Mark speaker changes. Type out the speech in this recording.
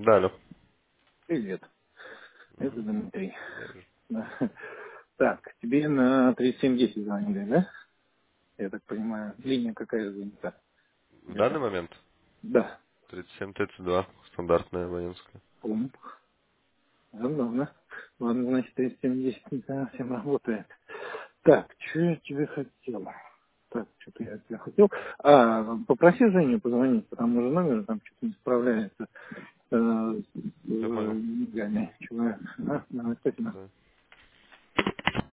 Speaker 1: Да, алло.
Speaker 2: Привет, это
Speaker 1: Мгм.
Speaker 2: Дмитрий.
Speaker 1: Я вижу.
Speaker 2: Да. Так, тебе на 3710 звонили, да? Я так понимаю, линия какая занята
Speaker 1: В данный
Speaker 2: где-то?
Speaker 1: момент
Speaker 2: Да,
Speaker 1: 3732, стандартная абонентская.
Speaker 2: помню. Забавно. Ладно, значит, 3710 не совсем работает. Так, что я тебе хотел? Так, что-то я от тебя хотел. Попроси Женю позвонить по тому же номеру, там что-то не справляется с
Speaker 1: Я понял.
Speaker 2: деньгами человек. Давай, спасибо.
Speaker 1: Да.